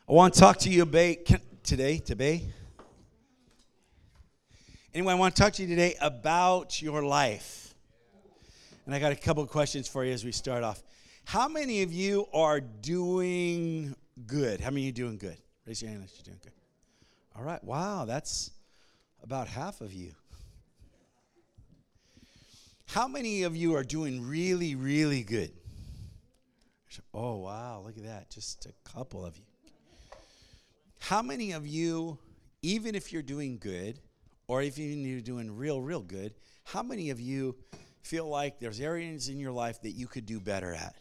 I want to talk to you today. Anyway, I want to talk to you today about your life. And I got a couple of questions for you as we start off. How many of you are doing good? How many of you are doing good? Raise your hand if you're doing good. All right. Wow, that's about half of you. How many of you are doing really, really good? Oh, wow, look at that. Just a couple of you. How many of you, even if you're doing good, or if even you're doing real good, how many of you feel like there's areas in your life that you could do better at?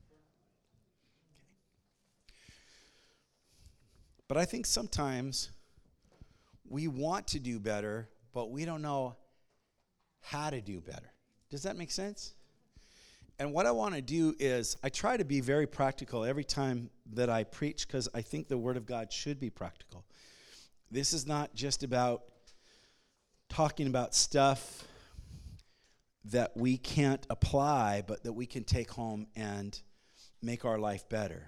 But I think sometimes we want to do better, but we don't know how to do better. Does that make sense? And what I want to do is I try to be very practical every time that I preach because I think the Word of God should be practical. This is not just about talking about stuff that we can't apply, but that we can take home and make our life better.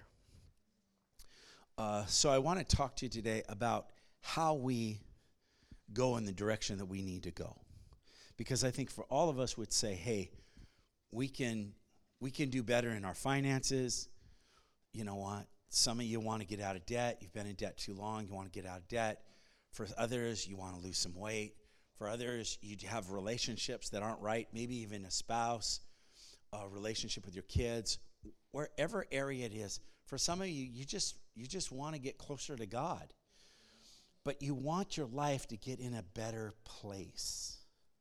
So I want to talk to you today about how we go in the direction that we need to go. Because I think for all of us would say, hey, we can do better in our finances. You know what? Some of you want to get out of debt. You've been in debt too long. You want to get out of debt. For others, you want to lose some weight. For others, you have relationships that aren't right, maybe even a spouse, a relationship with your kids, wherever area it is. For some of you, you just want to get closer to God. But you want your life to get in a better place.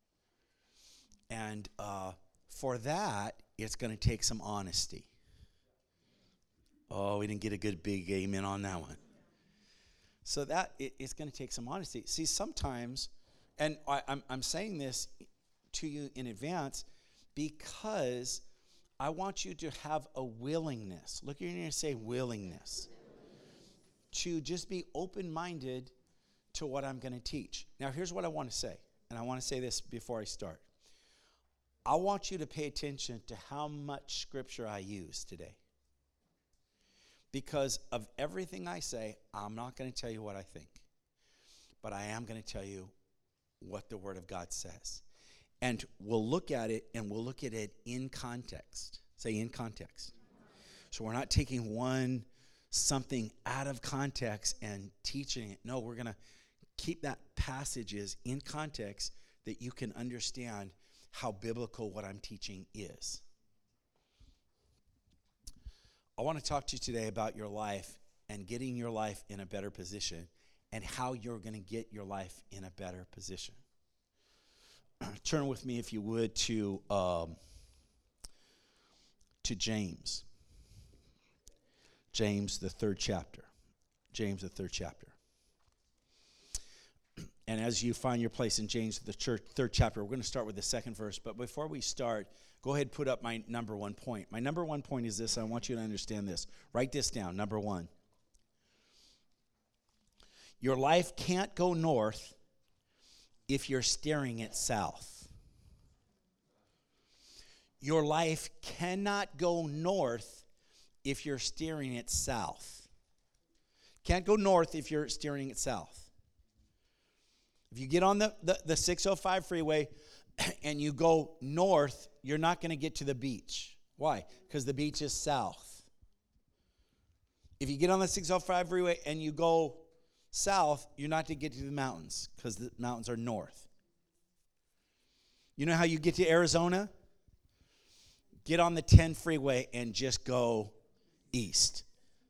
And for that, it's going to take some honesty. Oh, we didn't get a good big amen on that one. So that it's going to take some honesty. See, sometimes, and I'm saying this to you in advance because I want you to have a willingness. Look, you're going to say willingness. To just be open-minded to what I'm going to teach. Now, here's what I want to say, and I want to say this before I start. I want you to pay attention to how much scripture I use today. Because of everything I say, I'm not going to tell you what I think. But I am going to tell you what the Word of God says. And we'll look at it, and we'll look at it in context. Say in context. So we're not taking something out of context and teaching it. No, we're going to keep that passages in context that you can understand how biblical what I'm teaching is. I want to talk to you today about your life and getting your life in a better position and how you're going to get your life in a better position. Turn with me, if you would, to James. James, the third chapter. James, the third chapter. And as you find your place in James, the third chapter, we're going to start with the second verse. But before we start, go ahead and put up my number one point. My number one point is this. I want you to understand this. Write this down. Number one. Your life can't go north if you're steering it south. Your life cannot go north if you're steering it south. Can't go north if you're steering it south. If you get on the 605 freeway and you go north, you're not going to get to the beach. Why? Because the beach is south. If you get on the 605 freeway and you go south, you're not going to get to the mountains because the mountains are north. You know how you get to Arizona? Get on the 10 freeway and just go east.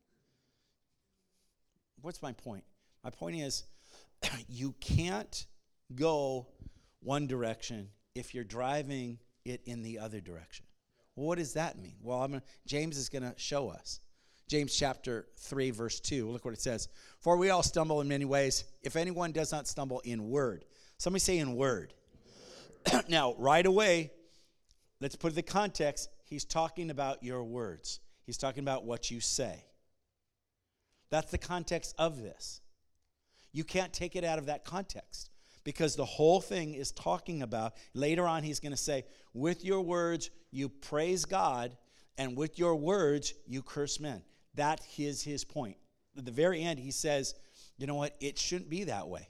What's my point? My point is, you can't go one direction if you're driving it in the other direction. Well, what does that mean? Well, James is going to show us. James chapter 3, verse 2. Look what it says. For we all stumble in many ways. If anyone does not stumble in word. Somebody say in word. Now, right away, let's put the context. He's talking about your words. He's talking about what you say. That's the context of this. You can't take it out of that context because the whole thing is talking about, later on he's going to say, with your words you praise God, and with your words you curse men. That is his point. at the very end, he says, you know what? It shouldn't be that way.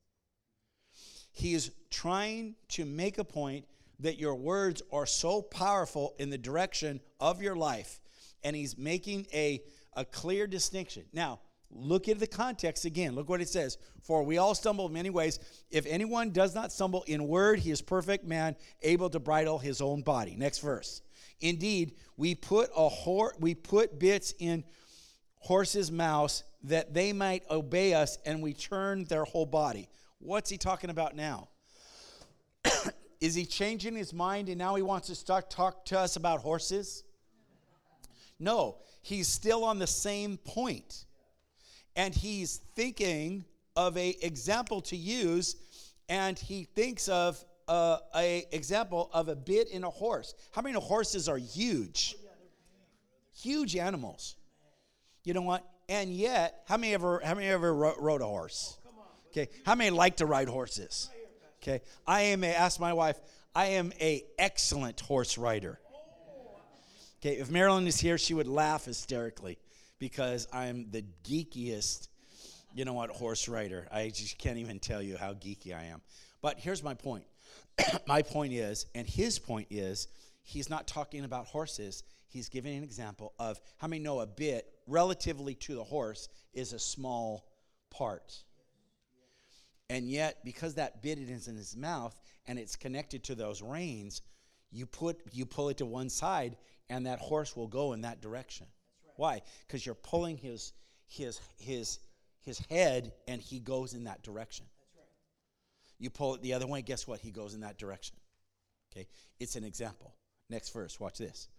He is trying to make a point that your words are so powerful in the direction of your life. And he's making a clear distinction. Now, look at the context again. Look what it says. For we all stumble in many ways. If anyone does not stumble in word, he is perfect man, able to bridle his own body. Next verse. Indeed, we put bits in horses' mouths that they might obey us, and we turn their whole body. What's he talking about now? Is he changing his mind and now he wants to start talk to us about horses? No, he's still on the same point. And he's thinking of an example to use, and he thinks of an example of a bit in a horse. How many horses are huge? Huge animals. You know what? And yet, how many ever rode a horse? Okay, how many like to ride horses? Okay, ask my wife, I am an excellent horse rider. Okay, if Marilyn is here, she would laugh hysterically because I'm the geekiest, horse rider. I just can't even tell you how geeky I am. But here's my point. My point is, and his point is, he's not talking about horses. He's giving an example of how many know a bit, relatively to the horse, is a small part. And yet, because that bit is in his mouth and it's connected to those reins, you pull it to one side, and that horse will go in that direction. Right. Why? Because you're pulling his head, and he goes in that direction. That's right. You pull it the other way, guess what? He goes in that direction. Okay, it's an example. Next verse. Watch this.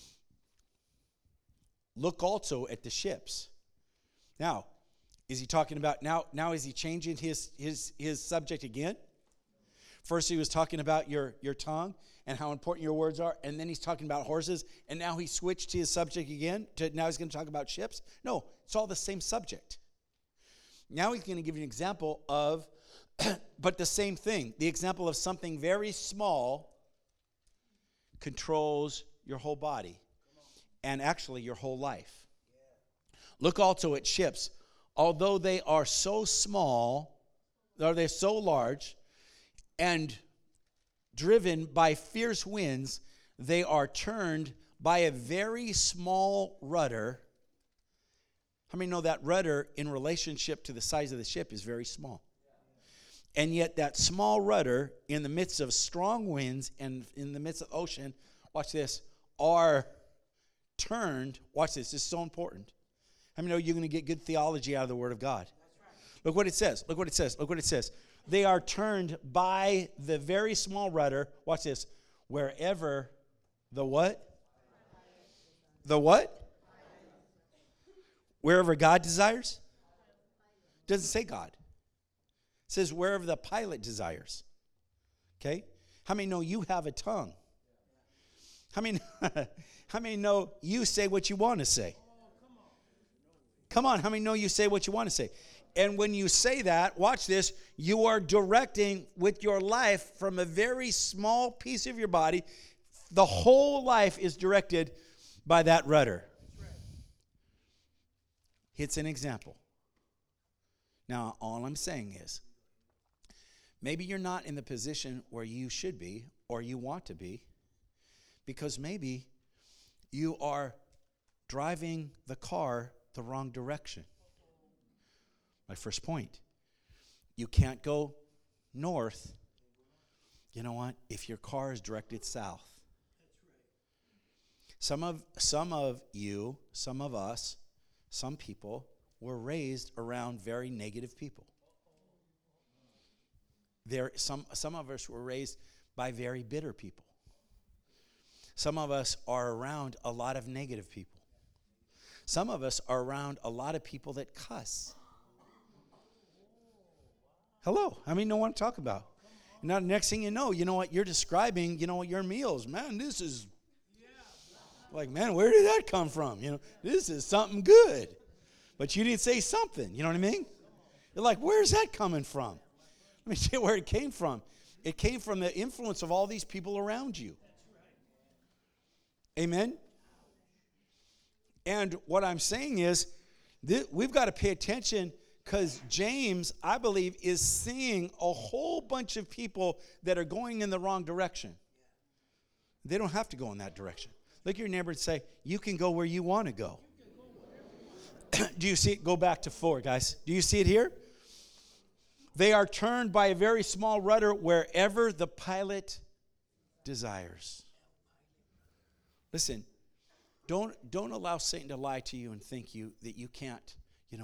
Look also at the ships. Now, is he talking about now is he changing his subject again? First he was talking about your tongue and how important your words are, and then he's talking about horses, and now he switched his subject again. Now he's going to talk about ships. No, it's all the same subject. Now he's going to give you an example of, but the same thing. The example of something very small controls your whole body and actually your whole life. Look also at ships. Although they are so small, or they're so large, and driven by fierce winds, they are turned by a very small rudder. How many know that rudder in relationship to the size of the ship is very small? And yet that small rudder in the midst of strong winds and in the midst of ocean, watch this, are turned. Watch this, this is so important. How many know you're going to get good theology out of the Word of God? Look what it says. Look what it says. Look what it says. They are turned by the very small rudder. Watch this. Wherever the what? The what? Wherever God desires? Doesn't say God. It says wherever the pilot desires. Okay? How many know you have a tongue? How many know you say what you want to say? Come on, how many know you say what you want to say? And when you say that, watch this, you are directing with your life from a very small piece of your body. The whole life is directed by that rudder. It's an example. Now, all I'm saying is, maybe you're not in the position where you should be or you want to be, because maybe you are driving the car the wrong direction. My first point, you can't go north, you know what, if your car is directed south. Some of you, some of us, some people were raised around very negative people. Some of us were raised by very bitter people. Some of us are around a lot of negative people. Some of us are around a lot of people that cuss. Hello, I mean, know what I'm talking about. Now, the next thing you know what, you're describing, your meals. Man, this is, like, man, where did that come from? This is something good. But you didn't say something, you know what I mean? You're like, where's that coming from? Let me tell you where it came from. It came from the influence of all these people around you. Amen? And what I'm saying is, We've got to pay attention because James, I believe, is seeing a whole bunch of people that are going in the wrong direction. They don't have to go in that direction. Look at your neighbor and say, you can go where you want to go. Do you see it? Go back to 4, guys. Do you see it here? They are turned by a very small rudder wherever the pilot desires. Listen, don't allow Satan to lie to you and think that you can't,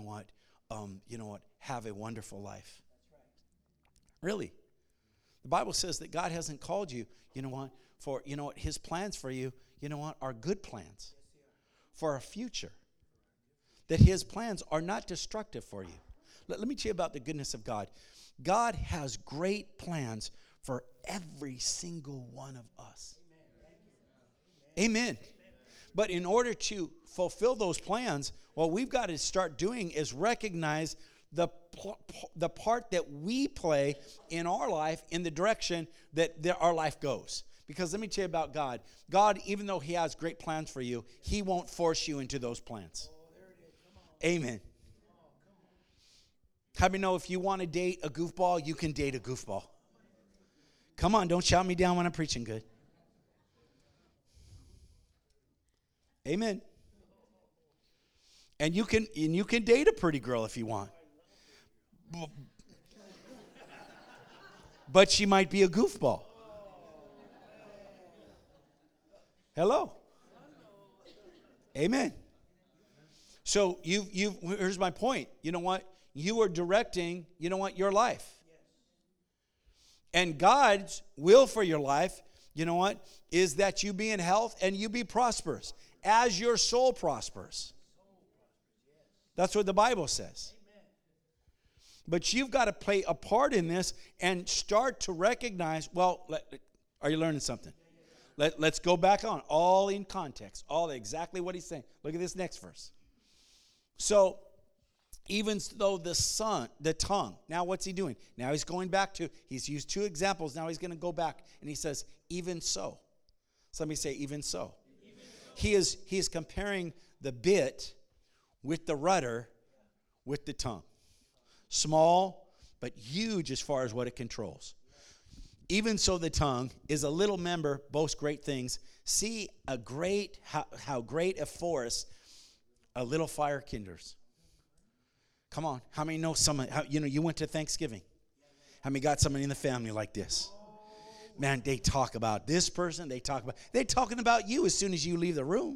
have a wonderful life. Really. The Bible says that God hasn't called you, his plans for you, are good plans for a future. That his plans are not destructive for you. Let me tell you about the goodness of God. God has great plans for every single one of us. Amen. But in order to fulfill those plans, what we've got to start doing is recognize the part that we play in our life in the direction that our life goes. Because let me tell you about God. God, even though he has great plans for you, he won't force you into those plans. Amen. How many know if you want to date a goofball, you can date a goofball? Come on, don't shout me down when I'm preaching good. Amen. And you can date a pretty girl if you want. But she might be a goofball. Hello. Amen. So here's my point. You know what? You are directing, your life. And God's will for your life, is that you be in health and you be prosperous as your soul prospers. That's what the Bible says. But you've got to play a part in this and start to recognize, are you learning something? Let's go back on, all in context, all exactly what he's saying. Look at this next verse. So, even though the tongue, now what's he doing? Now he's going back to, he's used 2 examples, now he's going to go back, and he says, even so. Somebody say, even so. He is comparing the bit with the rudder with the tongue. Small, but huge as far as what it controls. Even so the tongue is a little member, boasts great things. See how great a forest a little fire kindles. Come on, how many know someone, you went to Thanksgiving. How many got somebody in the family like this? Man, they talk about this person, they're talking about you as soon as you leave the room.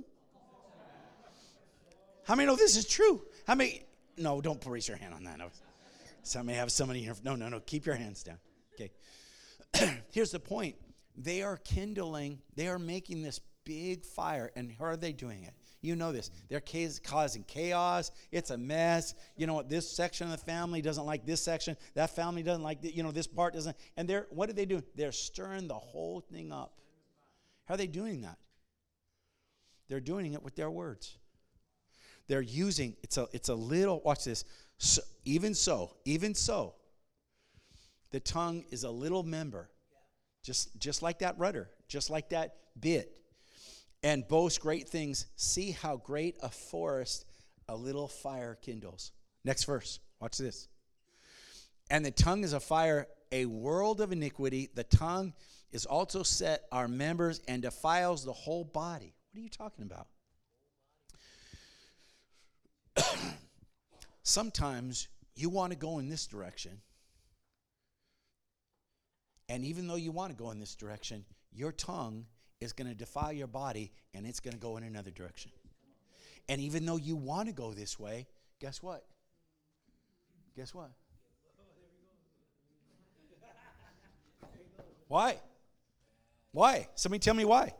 How many know this is true? How many, no, don't raise your hand on that. Somebody have somebody here. No, keep your hands down. Okay. Here's the point. They are making this big fire, and how are they doing it? You know this. They're causing chaos. It's a mess. You know what? This section of the family doesn't like this section. That family doesn't like this part doesn't. And what are they doing? They're stirring the whole thing up. How are they doing that? They're doing it with their words. They're using, it's a little, watch this. So, even so, the tongue is a little member, just like that rudder, just like that bit. And boasts great things. See how great a forest a little fire kindles. Next verse. Watch this. And the tongue is a fire, a world of iniquity. The tongue is also set our members and defiles the whole body. What are you talking about? Sometimes you want to go in this direction. And even though you want to go in this direction, your tongue is going to defile your body, and it's going to go in another direction. And even though you want to go this way, guess what? Why? Somebody tell me why.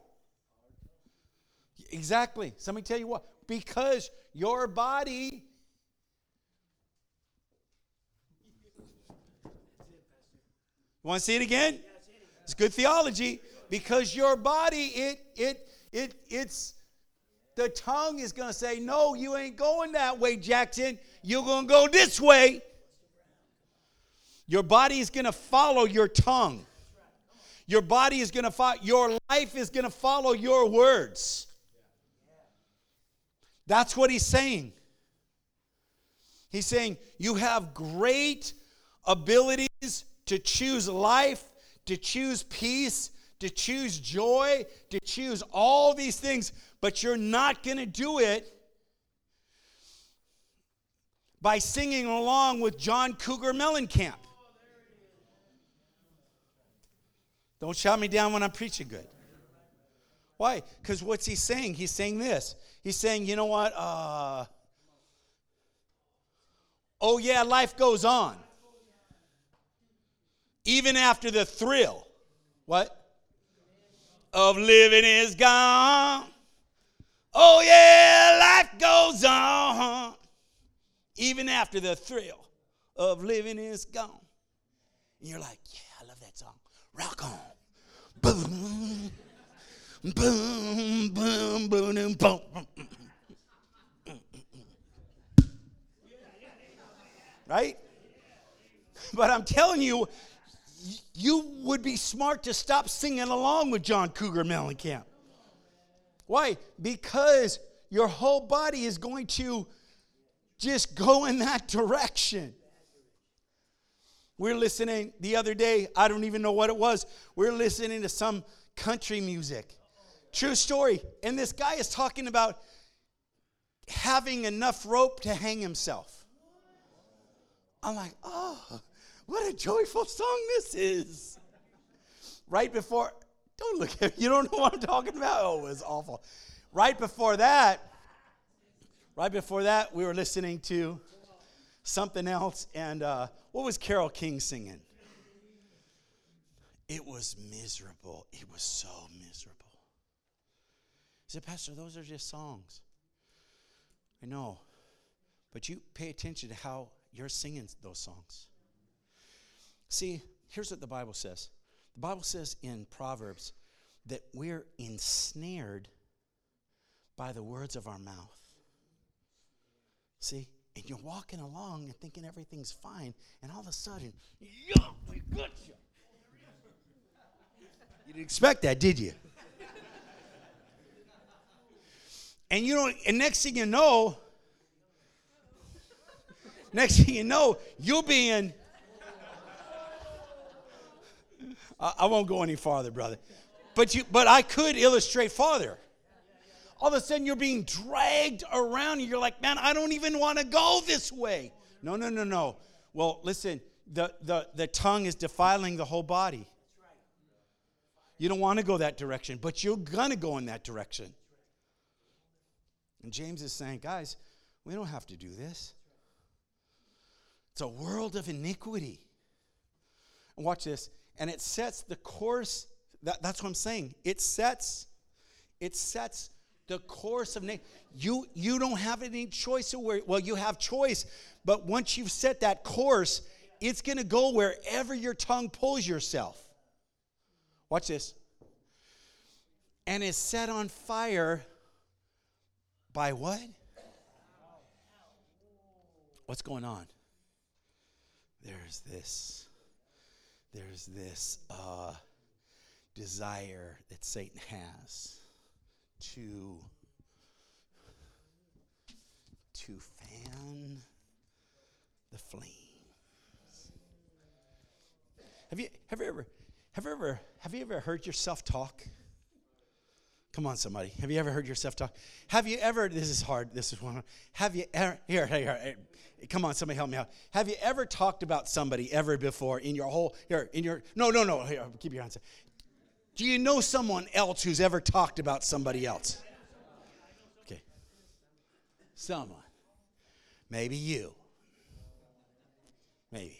Exactly. Somebody tell you why. Because your body... You want to see it again? It's good theology. Because your body, it's the tongue is going to say, no, you ain't going that way, Jackson. You're going to go this way. Your body is going to follow your tongue. Your body is going to follow, your life is going to follow your words. That's what he's saying. He's saying you have great abilities to choose life, to choose peace, to choose joy, to choose all these things, but you're not going to do it by singing along with John Cougar Mellencamp. Don't shout me down when I'm preaching good. Why? Because what's he saying? He's saying this. He's saying, you know what? Oh yeah, life goes on. Even after the thrill. What? Of living is gone. Oh yeah, life goes on. Even after the thrill of living is gone. And you're like, yeah, I love that song. Rock on. Boom. Boom, boom, boom, boom, boom. Right? But I'm telling you, you would be smart to stop singing along with John Cougar Mellencamp. Why? Because your whole body is going to just go in that direction. We're listening the other day, I don't even know what it was. We're listening to some country music. True story. And this guy is talking about having enough rope to hang himself. I'm like, oh, what a joyful song this is. Right before, don't look at me, you don't know what I'm talking about? Oh, it was awful. Right before that, we were listening to something else. And what was Carole King singing? It was miserable. It was so miserable. He said, Pastor, those are just songs. I know. But you pay attention to how you're singing those songs. See, here's what the Bible says. The Bible says in Proverbs that we're ensnared by the words of our mouth. See? And you're walking along and thinking everything's fine, and all of a sudden, yeah, we got you. You didn't expect that, did you? And you know, and next thing you know, you're being. I won't go any farther, brother. But I could illustrate farther. All of a sudden, you're being dragged around, and you're like, man, I don't even want to go this way. No. Well, listen, the tongue is defiling the whole body. You don't want to go that direction, but you're going to go in that direction. And James is saying, guys, we don't have to do this. It's a world of iniquity. And watch this. And it sets the course. That's what I'm saying. It sets the course of nature. You don't have any choice. Well, you have choice. But once you've set that course, it's going to go wherever your tongue pulls yourself. Watch this. And is set on fire by what? What's going on? There's this desire that Satan has to fan the flames. Have you ever heard yourself talk? Come on, somebody. Have you ever heard yourself talk? Have you ever, this is hard, this is one. Have you ever, here, come on, somebody help me out. Have you ever talked about somebody ever before in your whole, here, keep your hands up. Do you know someone else who's ever talked about somebody else? Okay. Someone. Maybe you. Maybe.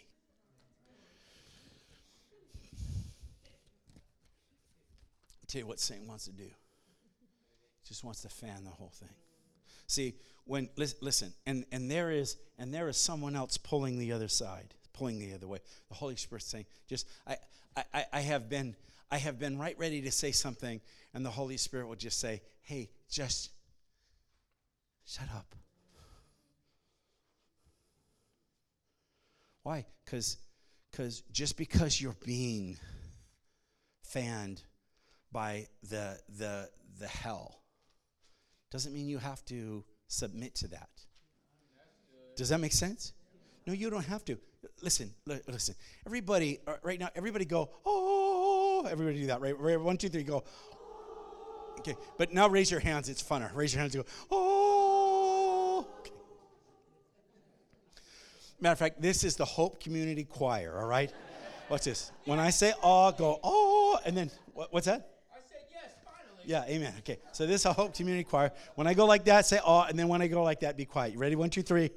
I'll tell you what Satan wants to do. He just wants to fan the whole thing. See, when listen, and there is someone else pulling the other side, pulling the other way. The Holy Spirit's saying, just I have been right ready to say something, and the Holy Spirit will just say, hey, just shut up. Why? Because just because you're being fanned by the hell doesn't mean you have to submit to that. Does that make sense? No, you don't have to. Listen. Everybody, right now, everybody go, oh. Everybody do that, right? 1, 2, 3, go. Okay, but now raise your hands. It's funner. Raise your hands and go, oh. Okay. Matter of fact, this is the Hope Community Choir, all right? Watch this. When I say oh, go oh, and then, what's that? I said yes, finally. Yeah, amen. Okay, so this is a Hope Community Choir. When I go like that, say oh, and then when I go like that, be quiet. You ready? 1, 2, 3.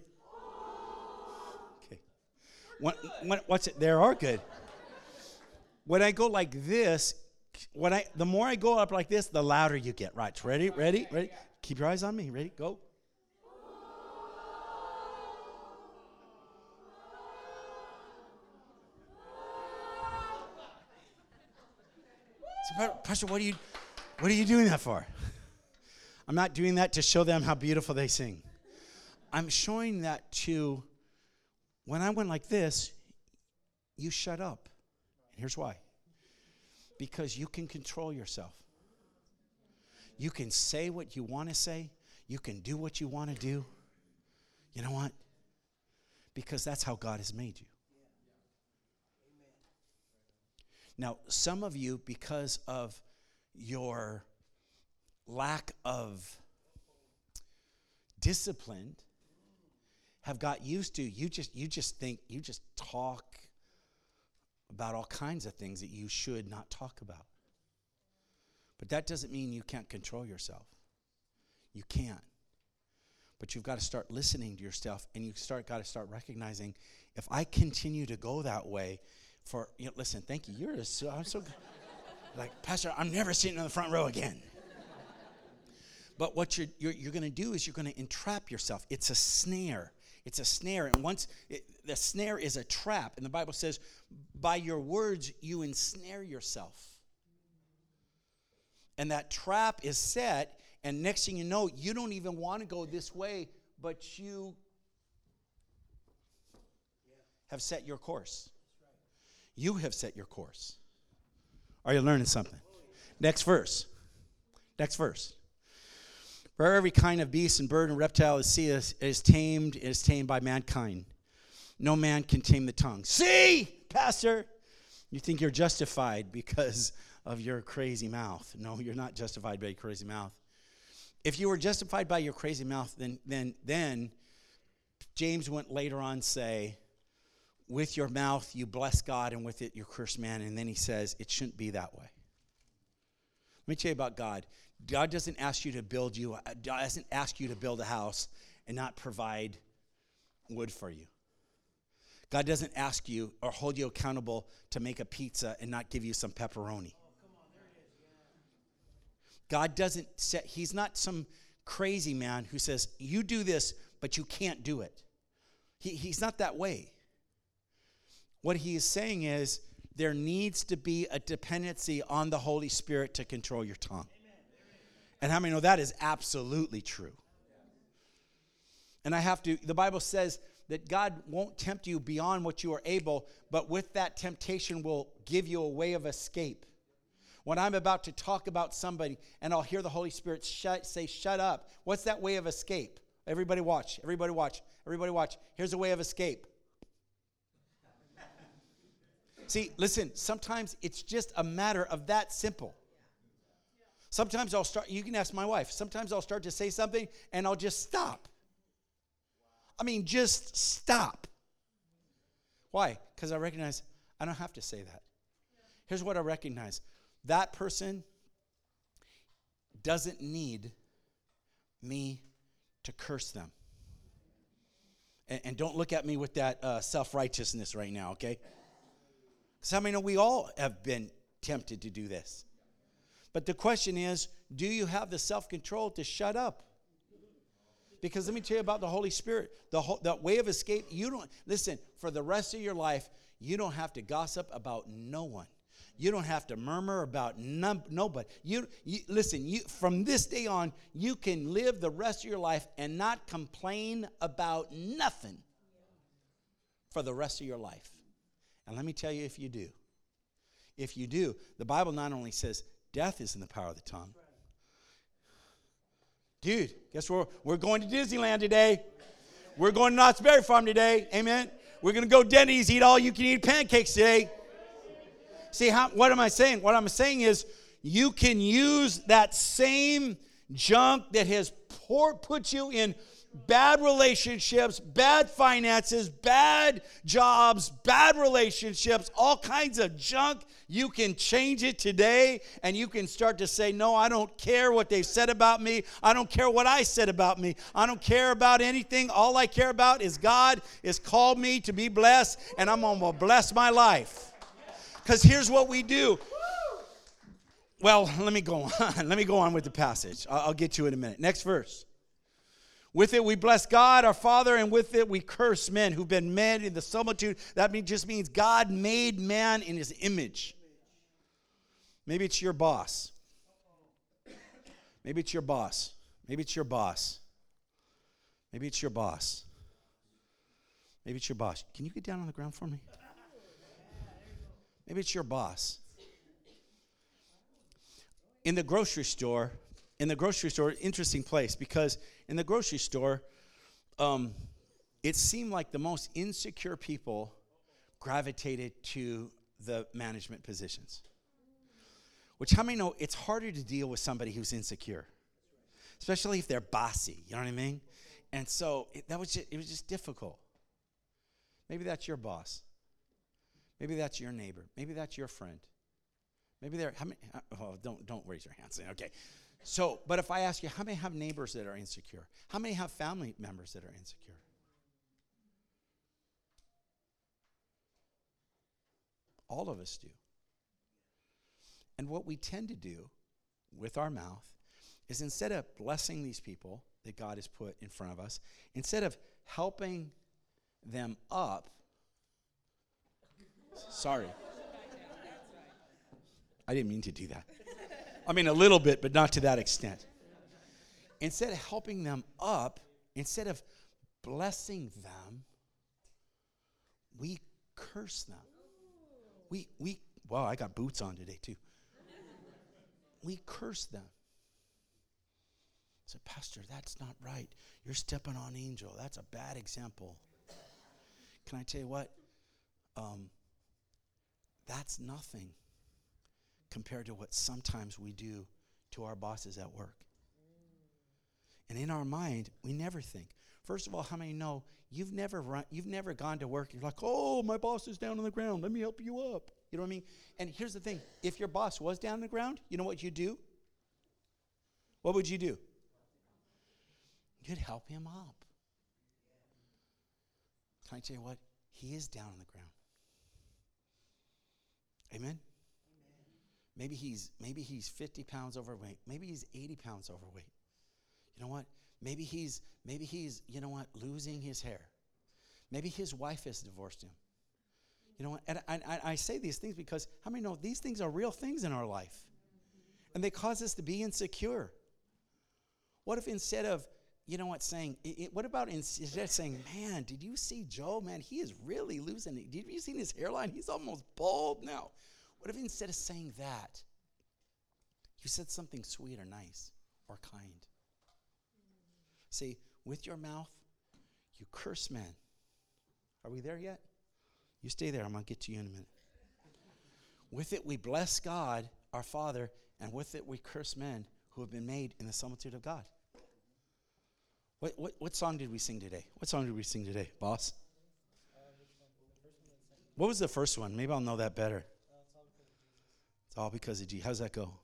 Okay. What's it? They are good. When I go like this, the more I go up like this, the louder you get. Right, ready? Keep your eyes on me. Ready? Go. So, Pastor, what are you doing that for? I'm not doing that to show them how beautiful they sing. I'm showing that to, when I went like this, you shut up. And here's why. Because you can control yourself. You can say what you want to say. You can do what you want to do. You know what? Because that's how God has made you. Now, some of you, because of your lack of discipline, have got used to, you just talk about all kinds of things that you should not talk about. But that doesn't mean you can't control yourself. You can. But you've got to start listening to yourself, and got to start recognizing, if I continue to go that way, listen, thank you. I'm so good. Like, Pastor, I'm never sitting in the front row again. But what you're going to do is you're going to entrap yourself. It's a snare. It's a snare. And the snare is a trap. And the Bible says, by your words, you ensnare yourself. And that trap is set. And next thing you know, you don't even want to go this way, but you have set your course. You have set your course. Are you learning something? Next verse. For every kind of beast and bird and reptile of the sea is tamed by mankind. No man can tame the tongue. See, Pastor, you think you're justified because of your crazy mouth. No, you're not justified by your crazy mouth. If you were justified by your crazy mouth, then James went later on say, with your mouth you bless God, and with it you curse man. And then he says it shouldn't be that way. Let me tell you about God. God doesn't ask you to build a house and not provide wood for you. God doesn't ask you or hold you accountable to make a pizza and not give you some pepperoni. God he's not some crazy man who says, you do this, but you can't do it. He's not that way. What he is saying is there needs to be a dependency on the Holy Spirit to control your tongue. And how many know that is absolutely true? And the Bible says that God won't tempt you beyond what you are able, but with that temptation will give you a way of escape. When I'm about to talk about somebody and I'll hear the Holy Spirit say, shut up. What's that way of escape? Everybody watch. Here's a way of escape. See, listen, sometimes it's just a matter of that simple. Sometimes you can ask my wife, sometimes I'll start to say something and I'll just stop. Just stop. Why? Because I recognize I don't have to say that. Here's what I recognize. That person doesn't need me to curse them. And don't look at me with that self-righteousness right now, okay? Because how many know we all have been tempted to do this? But the question is, do you have the self-control to shut up? Because let me tell you about the Holy Spirit. The way of escape, for the rest of your life, you don't have to gossip about no one. You don't have to murmur about nobody. From this day on, you can live the rest of your life and not complain about nothing for the rest of your life. And let me tell you, if you do, the Bible not only says death is in the power of the tongue. Dude, guess we're going to Disneyland today. We're going to Knott's Berry Farm today. Amen. We're going to go Denny's, eat all you can eat pancakes today. See, what am I saying? What I'm saying is you can use that same junk that has put you in bad relationships, bad finances, bad jobs, bad relationships, all kinds of junk. You can change it today, and you can start to say, no, I don't care what they've said about me. I don't care what I said about me. I don't care about anything. All I care about is God has called me to be blessed, and I'm going to bless my life. Because here's what we do. Well, let me go on. Let me go on with the passage. I'll get to it in a minute. Next verse. With it we bless God, our Father, and with it we curse men who've been made in the similitude. That just means God made man in his image. Maybe it's your boss. Maybe it's your boss. Maybe it's your boss. Maybe it's your boss. Maybe it's your boss. Can you get down on the ground for me? Maybe it's your boss. In the grocery store, interesting place, because in the grocery store, it seemed like the most insecure people gravitated to the management positions. Which, how many know it's harder to deal with somebody who's insecure? Especially if they're bossy, you know what I mean? And so it was just difficult. Maybe that's your boss. Maybe that's your neighbor. Maybe that's your friend. Maybe how many? Don't raise your hands. Okay. So, but if I ask you, how many have neighbors that are insecure? How many have family members that are insecure? All of us do. And what we tend to do with our mouth is, instead of blessing these people that God has put in front of us, instead of helping them up, sorry. I didn't mean to do that. I mean, a little bit, but not to that extent. Instead of helping them up, instead of blessing them, we curse them. Wow, I got boots on today too. We curse them. I said, Pastor, that's not right. You're stepping on Angel. That's a bad example. Can I tell you what? That's nothing compared to what sometimes we do to our bosses at work. And in our mind, we never think. First of all, how many know you've never gone to work, you're like, oh, my boss is down on the ground, let me help you up. You know what I mean? And here's the thing. If your boss was down on the ground, you know what you do? What would you do? You'd help him up. Can I tell you what? He is down on the ground. Amen? Maybe he's 50 pounds overweight. Maybe he's 80 pounds overweight. You know what? Maybe he's you know what, losing his hair. Maybe his wife has divorced him. You know what? And I say these things because how many know these things are real things in our life? And they cause us to be insecure. What if instead of, you know what, saying, what about instead of saying, man, did you see Joe? Man, he is really losing it. Did you see his hairline? He's almost bald now. What if instead of saying that, you said something sweet or nice or kind? See, with your mouth, you curse men. Are we there yet? You stay there. I'm going to get to you in a minute. With it, we bless God, our Father, and with it, we curse men who have been made in the similitude of God. What song did we sing today? What song did we sing today, boss? What was the first one? Maybe I'll know that better. It's all because of Jesus. How's that go?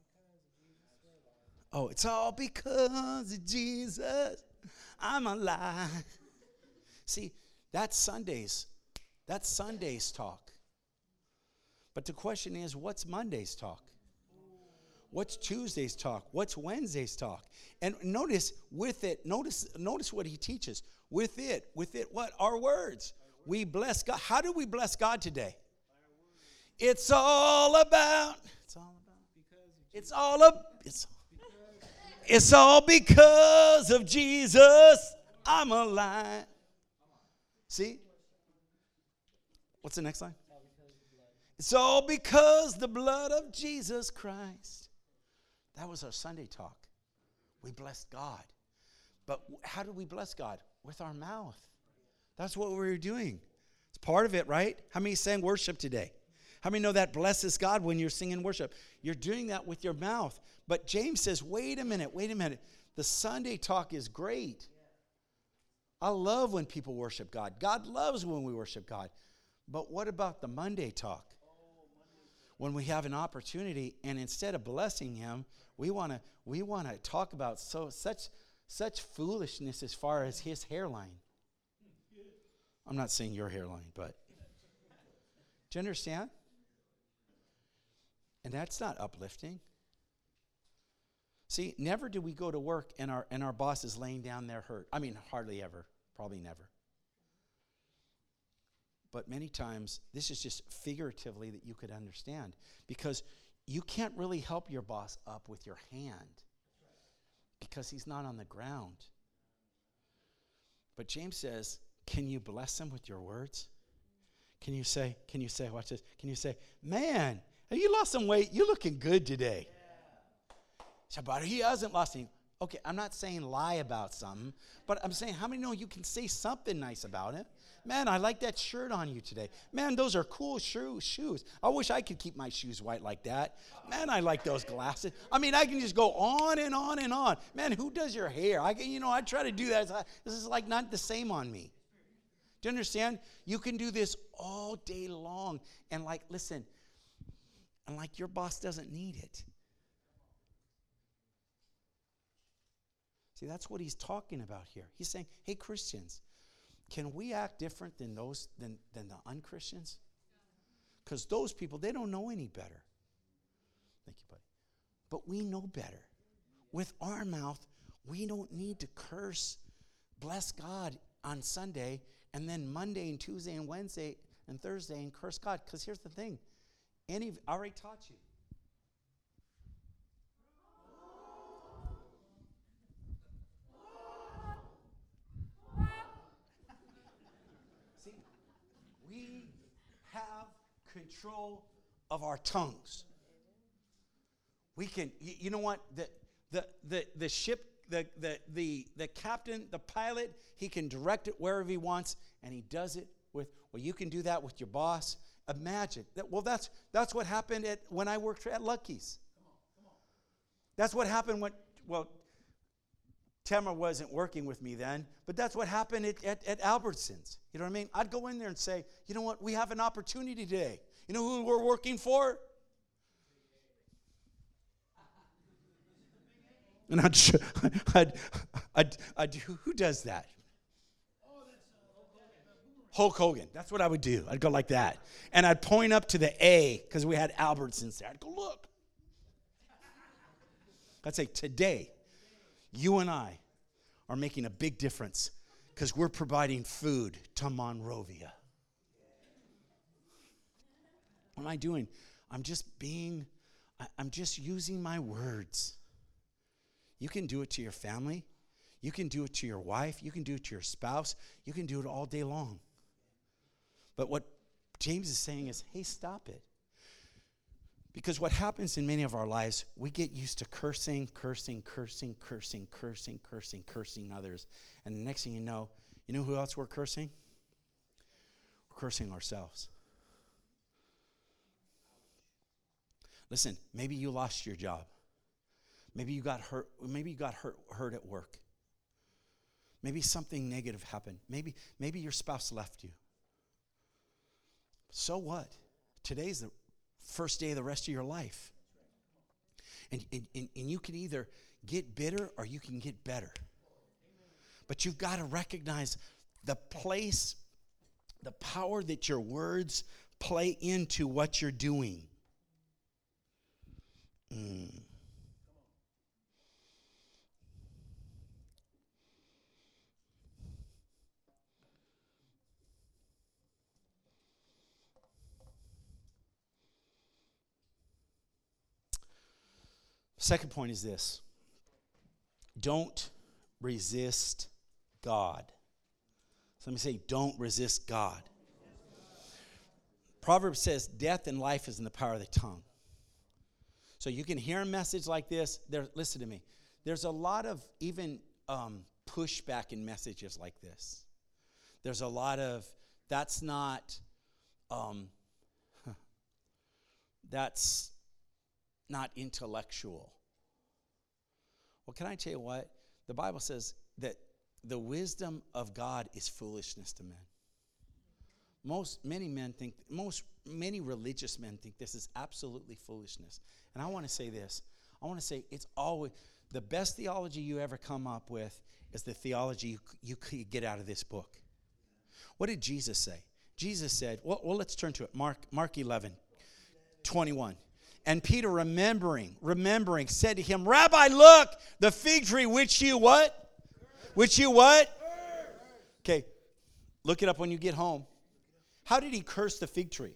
Oh, it's all because of Jesus. I'm alive. See, that's Sundays. That's Sunday's talk. But the question is, what's Monday's talk? What's Tuesday's talk? What's Wednesday's talk? And notice with it, notice what he teaches. With it, what? Our words. We bless God. How do we bless God today? It's all about because of Jesus. I'm alive. See? What's the next line? It's all because the blood of Jesus Christ. That was our Sunday talk. We blessed God. But how do we bless God? With our mouth. That's what we're doing. It's part of it, right? How many sang worship today? How many know that blesses God when you're singing worship? You're doing that with your mouth. But James says, wait a minute. The Sunday talk is great. I love when people worship God. God loves when we worship God. But what about the Monday talk? When we have an opportunity, and instead of blessing him, we want to talk about such foolishness as far as his hairline. I'm not saying your hairline, but do you understand? And that's not uplifting. See, never do we go to work and our boss is laying down there hurt. I mean, hardly ever, probably never. But many times, this is just figuratively that you could understand, because you can't really help your boss up with your hand because he's not on the ground. But James says, can you bless him with your words? Can you say, watch this, can you say, man, have you lost some weight? You're looking good today. So, but he hasn't lost any. Okay, I'm not saying lie about something, but I'm saying how many know you can say something nice about it? Man, I like that shirt on you today. Man, those are cool shoes. I wish I could keep my shoes white like that. Man, I like those glasses. I mean, I can just go on and on and on. Man, who does your hair? I try to do that. This is like not the same on me. Do you understand? You can do this all day long. And listen, and your boss doesn't need it. See, that's what he's talking about here. He's saying, hey, Christians, can we act different than the unchristians? Because those people, they don't know any better. Thank you, buddy. But we know better. With our mouth, we don't need to curse, bless God on Sunday, and then Monday and Tuesday and Wednesday and Thursday and curse God. Because here's the thing. I already taught you. See, we have control of our tongues. We can, you know what? The ship, the captain, the pilot, he can direct it wherever he wants, and he does it you can do that with your boss. Imagine that. Well, that's what happened when I worked at Lucky's. Come on. That's what happened Tamara wasn't working with me then, but that's what happened at Albertsons. You know what I mean? I'd go in there and say, you know what? We have an opportunity today. You know who we're working for? And I'd who does that? Hulk Hogan. That's what I would do. I'd go like that. And I'd point up to the A, because we had Albertsons there. I'd go, look. I'd say, today, you and I are making a big difference because we're providing food to Monrovia. What am I doing? I'm just using my words. You can do it to your family. You can do it to your wife. You can do it to your spouse. You can do it all day long. But what James is saying is, hey, stop it. Because what happens in many of our lives, we get used to cursing others. And the next thing you know who else we're cursing? We're cursing ourselves. Listen, maybe you lost your job. Maybe you got hurt. Maybe you got hurt at work. Maybe something negative happened. Maybe your spouse left you. So what? Today's the first day of the rest of your life. And you can either get bitter or you can get better. But you've got to recognize the place, the power that your words play into what you're doing. Second point is this. Don't resist God. So let me say, don't resist God. Proverbs says, death and life is in the power of the tongue. So you can hear a message like this. Listen to me. There's a lot of even pushback in messages like this. There's a lot of, that's not intellectual. Well, can I tell you what? The Bible says that the wisdom of God is foolishness to men. Many religious men think this is absolutely foolishness. And I want to say this. I want to say it's always, the best theology you ever come up with is the theology you get out of this book. What did Jesus say? Jesus said, well, let's turn to it. Mark 11, 21. And Peter, remembering, said to him, Rabbi, look, the fig tree which you what? Which you what? Okay, look it up when you get home. How did he curse the fig tree?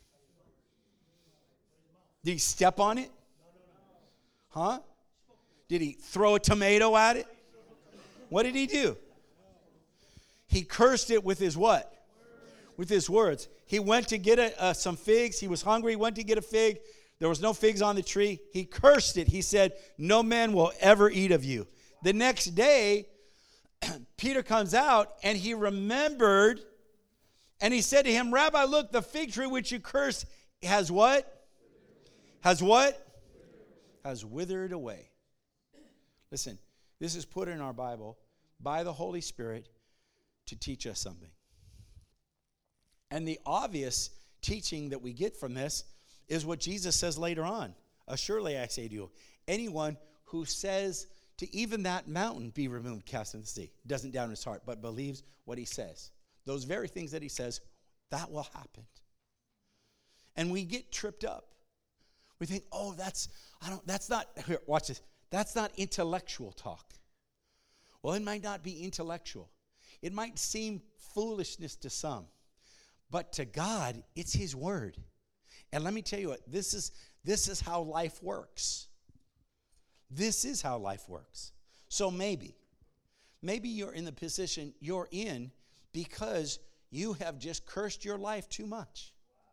Did he step on it? Huh? Did he throw a tomato at it? What did he do? He cursed it with his what? With his words. He went to get some figs. He was hungry. He went to get a fig. There was no figs on the tree. He cursed it. He said, no man will ever eat of you. The next day, Peter comes out and he remembered, and he said to him, Rabbi, look, the fig tree which you cursed has what? Has what? Has withered away. Listen, this is put in our Bible by the Holy Spirit to teach us something. And the obvious teaching that we get from this is what Jesus says later on. Surely I say to you, anyone who says to even that mountain be removed, cast into the sea, doesn't doubt in his heart, but believes what he says. Those very things that he says, that will happen. And we get tripped up. We think, oh, that's not, here, watch this. That's not intellectual talk. Well, it might not be intellectual. It might seem foolishness to some. But to God, it's his word. And let me tell you what, this is how life works. This is how life works. So maybe you're in the position you're in because you have just cursed your life too much.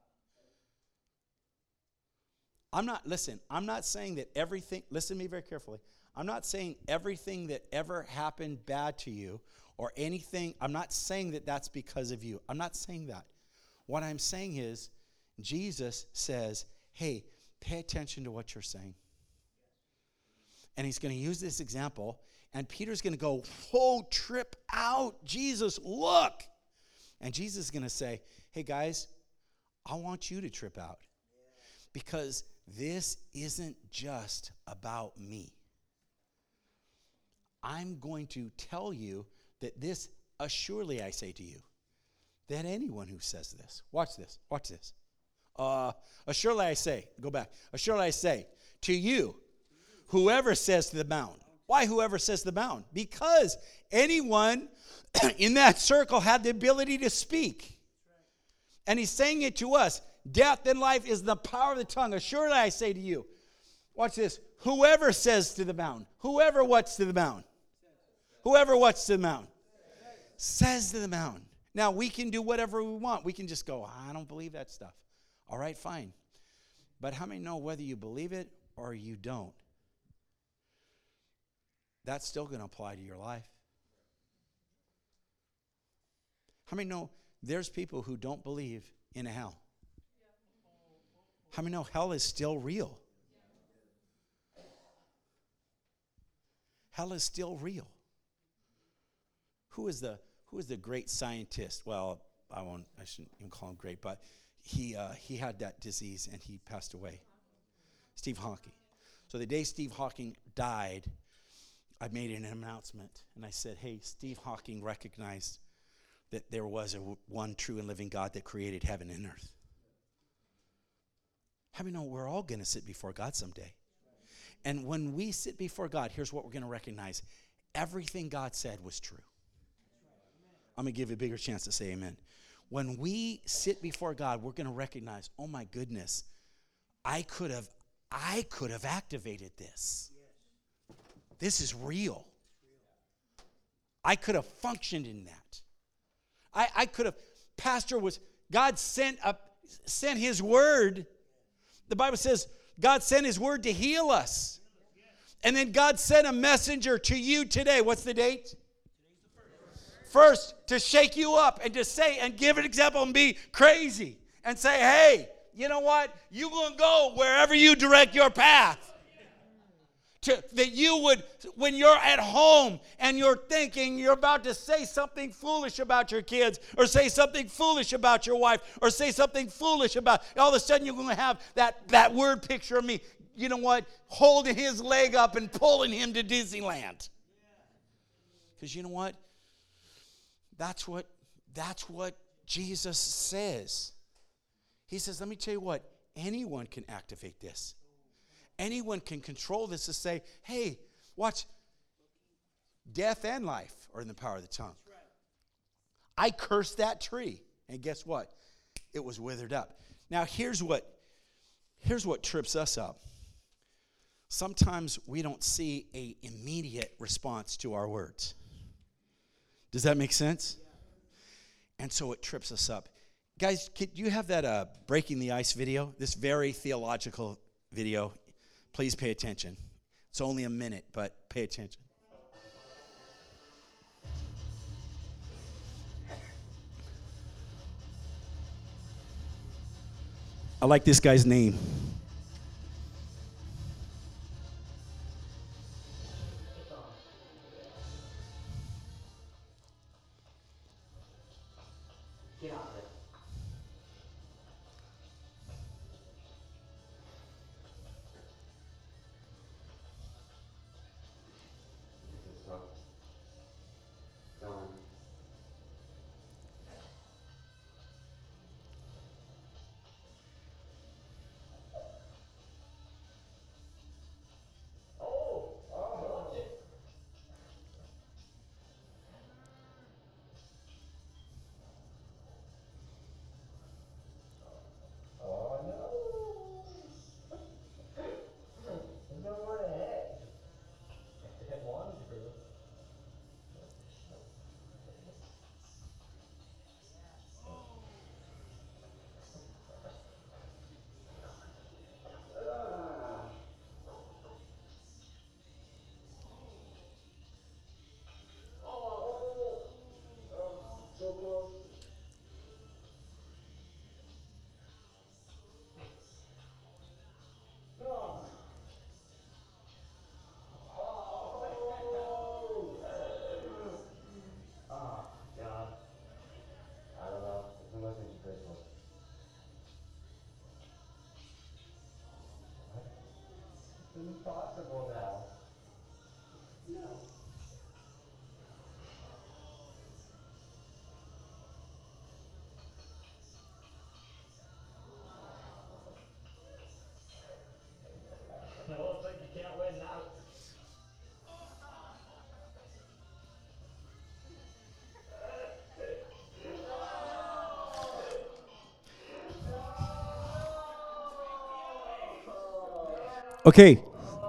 I'm not saying that everything, listen to me very carefully. I'm not saying everything that ever happened bad to you or anything, I'm not saying that that's because of you. I'm not saying that. What I'm saying is, Jesus says, hey, pay attention to what you're saying. And he's going to use this example, and Peter's going to go, whoa, trip out. Jesus, look. And Jesus is going to say, hey, guys, I want you to trip out. Because this isn't just about me. I'm going to tell you that this, surely I say to you, that anyone who says this, watch this. Surely I say, go back. Surely I say to you, whoever says to the mountain. Why whoever says to the mountain? Because anyone in that circle had the ability to speak. And he's saying it to us. Death and life is the power of the tongue. Surely I say to you. Watch this. Whoever says to the mountain. Whoever what's to the mountain. Whoever what's to the mountain. Says to the mountain. Now, we can do whatever we want. We can just go, I don't believe that stuff. All right, fine. But how many know whether you believe it or you don't? That's still going to apply to your life. How many know there's people who don't believe in a hell? How many know hell is still real? Hell is still real. Who is the great scientist? Well, I shouldn't even call him great, but he had that disease and he passed away. Steve Hawking. So the day Steve Hawking died, I made an announcement and I said, hey, Steve Hawking recognized that there was one true and living God that created heaven and earth. How many know we're all going to sit before God someday? And when we sit before God, here's what we're going to recognize. Everything God said was true. I'm going to give you a bigger chance to say amen. When we sit before God, we're going to recognize, oh my goodness, I could have activated this. This is real. I could have functioned in that. I could have, God sent his word. The Bible says God sent his word to heal us. And then God sent a messenger to you today. What's the date? first to shake you up and to say and give an example and be crazy and say, hey, you know what? You're going to go wherever you direct your path. That you would, when you're at home and you're thinking you're about to say something foolish about your kids or say something foolish about your wife or say something foolish about, all of a sudden you're going to have that word picture of me, you know what, holding his leg up and pulling him to Disneyland. Because you know what? That's what Jesus says. He says, let me tell you what, anyone can activate this. Anyone can control this to say, hey, watch, death and life are in the power of the tongue. I cursed that tree, and guess what? It was withered up. Now, here's what trips us up. Sometimes we don't see an immediate response to our words. Does that make sense? And so it trips us up. Guys, do you have that Breaking the Ice video? This very theological video. Please pay attention. It's only a minute, but pay attention. I like this guy's name. Impossible now. No. No, it's like you can't win now. Okay.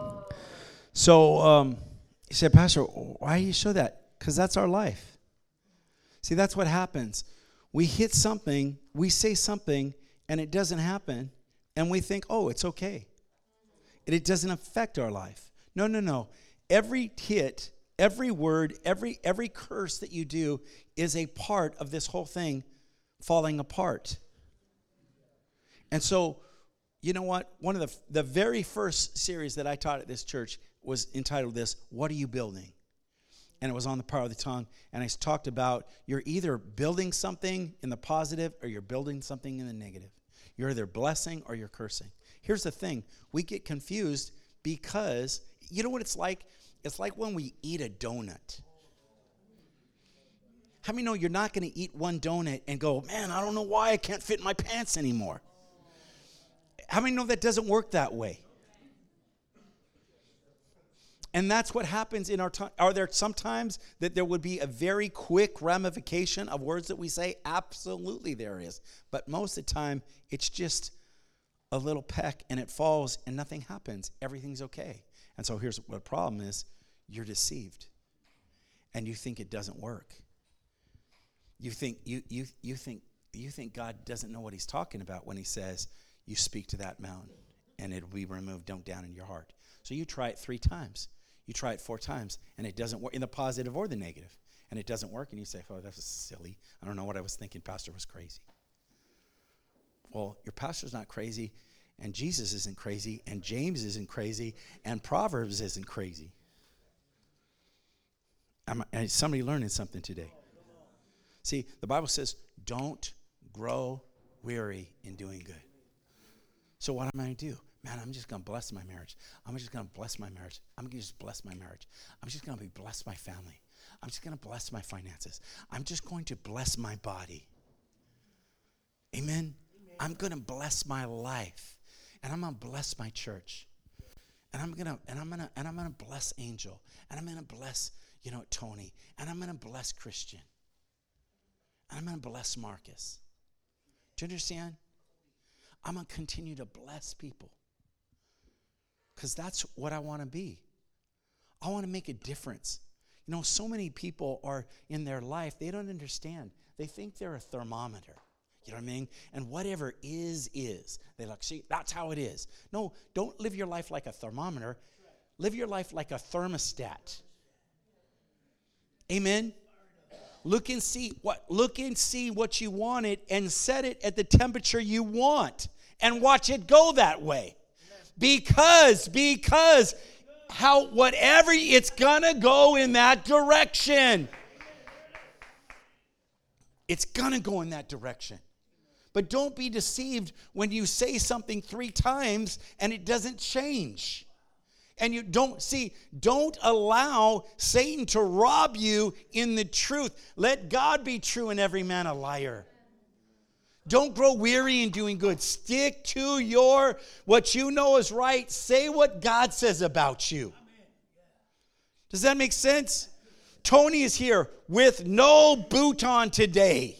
So he said, Pastor, why do you show that? Because that's our life. See, that's what happens. We hit something, we say something, and it doesn't happen, and we think, oh, it's okay. And it doesn't affect our life. No. Every hit, every word, every curse that you do is a part of this whole thing falling apart. And so, you know what? One of the very first series that I taught at this church was entitled this, What Are You Building? And it was on the power of the tongue. And I talked about you're either building something in the positive or you're building something in the negative. You're either blessing or you're cursing. Here's the thing. We get confused because, you know what it's like? It's like when we eat a donut. How many know you're not going to eat one donut and go, man, I don't know why I can't fit in my pants anymore? How many know that doesn't work that way? And that's what happens in our time. Are there sometimes that there would be a very quick ramification of words that we say? Absolutely there is. But most of the time, it's just a little peck and it falls and nothing happens. Everything's okay. And so here's what the problem is. You're deceived. And you think it doesn't work. You think God doesn't know what he's talking about when he says, you speak to that mountain and it'll be removed down in your heart. So you try it 3 times. You try it 4 times and it doesn't work in the positive or the negative. and it doesn't work, and you say, oh, that was silly. I don't know what I was thinking. Pastor was crazy. Well, your pastor's not crazy, and Jesus isn't crazy, and James isn't crazy, and Proverbs isn't crazy. Is somebody learning something today? See, the Bible says, don't grow weary in doing good. So what am I going to do? Man, I'm just going to bless my marriage. I'm just going to bless my marriage. I'm going to just bless my marriage. I'm just going to bless my family. I'm just going to bless my finances. I'm just going to bless my body. Amen? I'm going to bless my life. And I'm going to bless my church. And I'm going to bless Angel. And I'm going to bless, Tony. And I'm going to bless Christian. And I'm going to bless Marcus. Do you understand? I'm going to continue to bless people. Because that's what I want to be. I want to make a difference. So many people are in their life, they don't understand. They think they're a thermometer. You know what I mean? And whatever is. They're like, see, that's how it is. No, don't live your life like a thermometer. Live your life like a thermostat. Amen? Look and see what you wanted and set it at the temperature you want and watch it go that way. Because whatever, it's gonna go in that direction. It's gonna go in that direction. But don't be deceived when you say something 3 times and it doesn't change. And you don't allow Satan to rob you in the truth. Let God be true and every man a liar. Don't grow weary in doing good. Stick to what you know is right. Say what God says about you. Does that make sense? Tony is here with no boot on today.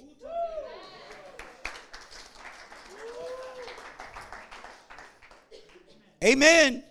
Amen.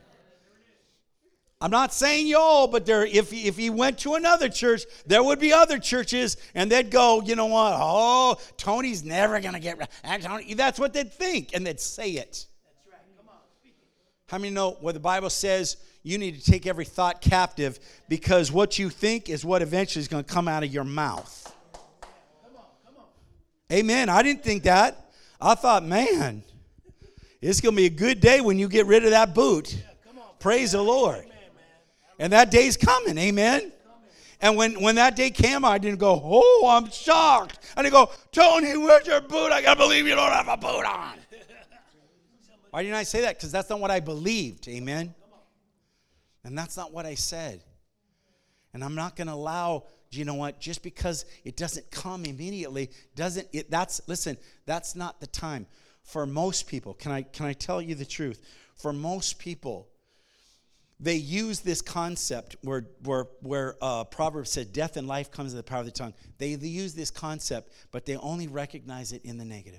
I'm not saying y'all, but if he went to another church, there would be other churches, and they'd go, you know what? Oh, Tony's never going to get right. That's what they'd think, and they'd say it. That's right. Come on. How many know what the Bible says? You need to take every thought captive, because what you think is what eventually is going to come out of your mouth. Come on. Amen. I didn't think that. I thought, man, it's going to be a good day when you get rid of that boot. Praise the Lord. And that day's coming, amen? And when that day came, I didn't go, oh, I'm shocked. I didn't go, Tony, where's your boot? I can't believe you don't have a boot on. Why didn't I say that? Because that's not what I believed, amen? And that's not what I said. And I'm not going to allow, just because it doesn't come immediately, that's not the time. For most people, can I tell you the truth? For most people, they use this concept where Proverbs said death and life comes in the power of the tongue. They use this concept, but they only recognize it in the negative.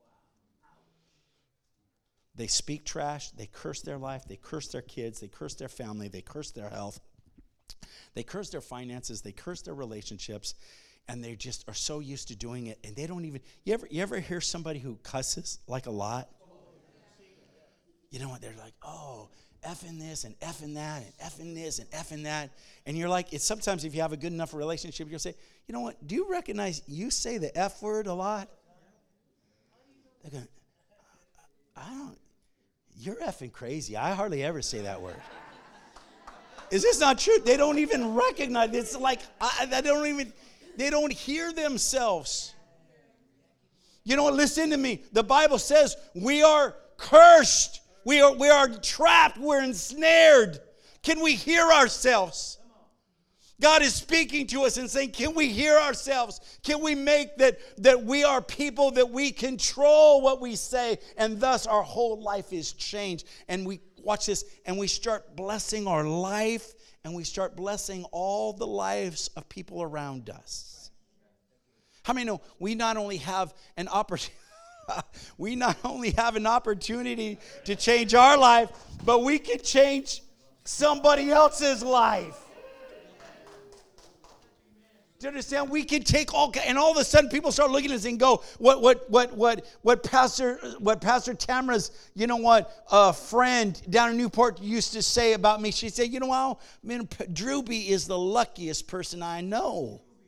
They speak trash. They curse their life. They curse their kids. They curse their family. They curse their health. They curse their finances. They curse their relationships. And they just are so used to doing it. And they don't even, you ever hear somebody who cusses like a lot? You know what? They're like, oh, effing this and effing that and effing this and effing that. And you're like, it's sometimes if you have a good enough relationship, you'll say, you know what? Do you recognize you say the F word a lot? They're going, you're effing crazy. I hardly ever say that word. Is this not true? They don't even recognize it. It's like, they don't hear themselves. You know what? Listen to me. The Bible says we are cursed. We are trapped. We're ensnared. Can we hear ourselves? God is speaking to us and saying, can we hear ourselves? Can we make that we are people that we control what we say, and thus our whole life is changed. And we watch this, and we start blessing our life, and we start blessing all the lives of people around us. How many know we not only have an opportunity to change our life, but we can change somebody else's life. Do you understand? We can take and all of a sudden people start looking at us and go, what Pastor Tamara's, friend down in Newport used to say about me. She said, Drewby is the luckiest person I know.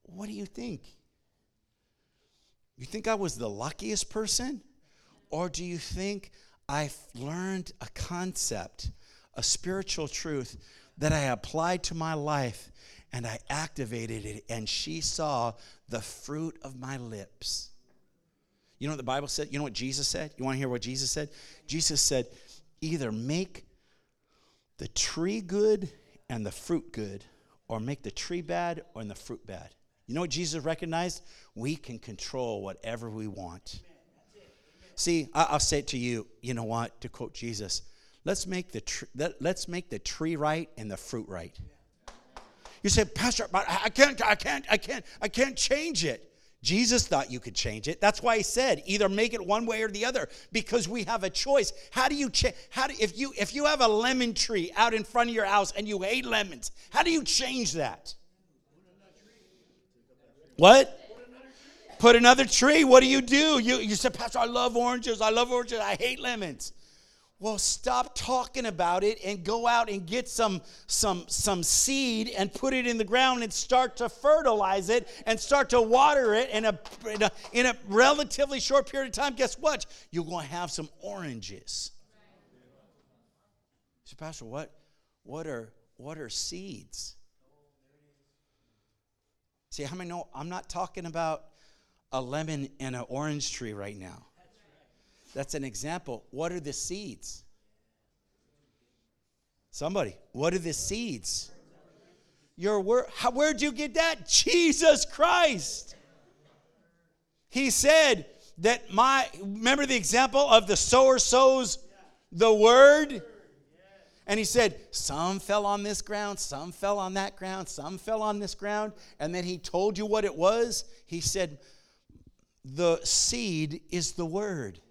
what do you think? You think I was the luckiest person? Or do you think I've learned a concept, a spiritual truth that I applied to my life and I activated it and she saw the fruit of my lips? You know what the Bible said? You know what Jesus said? You want to hear what Jesus said? Jesus said, either make the tree good and the fruit good, or make the tree bad and the fruit bad. You know what Jesus recognized? We can control whatever we want. See, I'll say it to you, you know what, to quote Jesus, let's make the tree right and the fruit right. You say, Pastor, but I can't change it. Jesus thought you could change it. That's why he said, either make it one way or the other, because we have a choice. How do you if you have a lemon tree out in front of your house and you hate lemons, how do you change that? What? Put another tree. What do? You say, Pastor, I love oranges. I hate lemons. Well, stop talking about it and go out and get some seed and put it in the ground and start to fertilize it and start to water it in a relatively short period of time. Guess what? You're going to have some oranges. So, Pastor, what are seeds? See, how many know I'm not talking about a lemon and an orange tree right now? That's an example. What are the seeds? Somebody, what are the seeds? Your word. Where'd you get that? Jesus Christ. He said that remember the example of the sower sows the word? And he said, some fell on this ground, some fell on that ground, some fell on this ground. And then he told you what it was. He said, the seed is the word.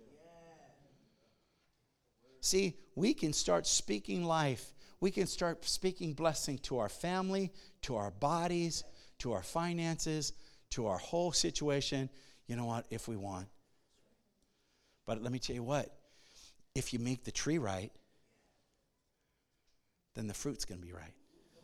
See, we can start speaking life. We can start speaking blessing to our family, to our bodies, to our finances, to our whole situation. You know what? If we want. But let me tell you what. If you make the tree right, then the fruit's going to be right.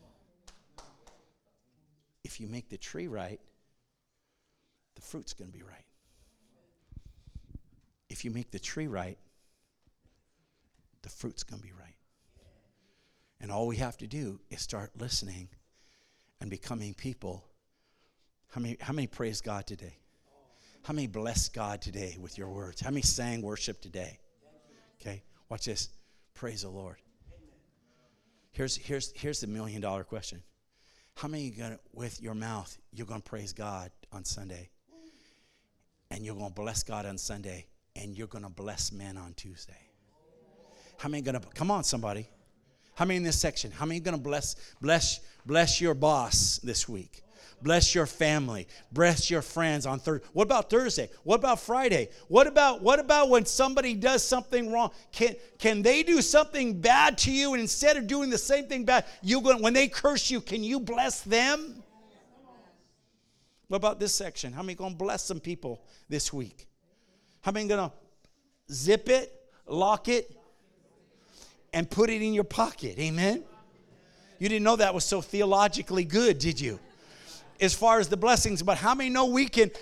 If you make the tree right, the fruit's going to be right. If you make the tree right, the fruit's going to be right. And all we have to do is start listening and becoming people. How many praise God today? How many bless God today with your words? How many sang worship today? Okay, watch this. Praise the Lord. Here's the $1 million question. How many with your mouth you're going to praise God on Sunday, and you're going to bless God on Sunday, and you're going to bless men on Tuesday? How many going to, come on somebody. How many in this section? How many going to bless your boss this week? Bless your family. Bless your friends on Thursday. What about Thursday? What about Friday? What about when somebody does something wrong? Can they do something bad to you, and instead of doing the same thing bad, when they curse you, can you bless them? What about this section? How many going to bless some people this week? How many going to zip it, lock it, and put it in your pocket? Amen? You didn't know that was so theologically good, did you? As far as the blessings, but how many know we can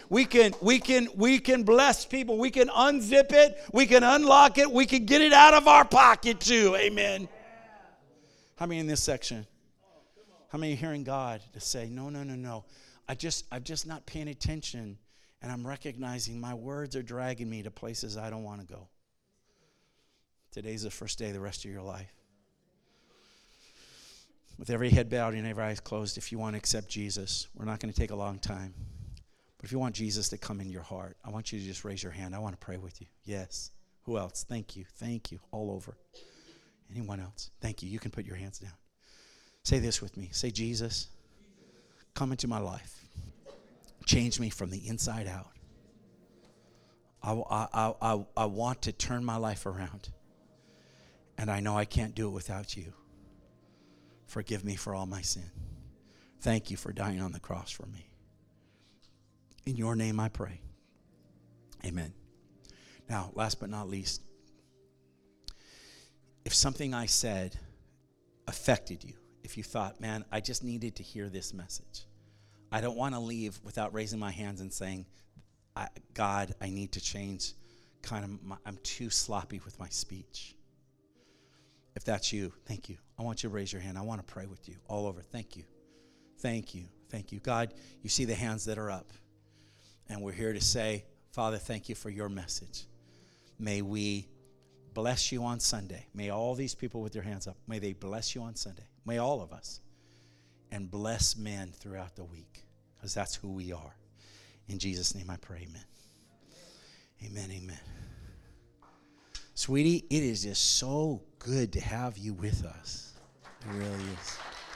bless people? We can unzip it, we can unlock it, we can get it out of our pocket too. Amen. How many in this section? How many are hearing God to say, no. I'm just not paying attention, and I'm recognizing my words are dragging me to places I don't want to go. Today's the first day of the rest of your life. With every head bowed and every eyes closed, if you want to accept Jesus, we're not going to take a long time. But if you want Jesus to come in your heart, I want you to just raise your hand. I want to pray with you. Yes. Who else? Thank you. Thank you. All over. Anyone else? Thank you. You can put your hands down. Say this with me. Say, Jesus, come into my life. Change me from the inside out. I want to turn my life around. And I know I can't do it without you. Forgive me for all my sin. Thank you for dying on the cross for me. In your name I pray. Amen. Now, last but not least, if something I said affected you, if you thought, man, I just needed to hear this message, I don't want to leave without raising my hands and saying, God, I need to change. I'm too sloppy with my speech. If that's you, thank you. I want you to raise your hand. I want to pray with you all over. Thank you. Thank you. Thank you. God, you see the hands that are up. And we're here to say, Father, thank you for your message. May we bless you on Sunday. May all these people with their hands up, may they bless you on Sunday. May all of us. And bless men throughout the week, because that's who we are. In Jesus' name I pray, amen. Amen, amen. Sweetie, it is just so good to have you with us. It really is.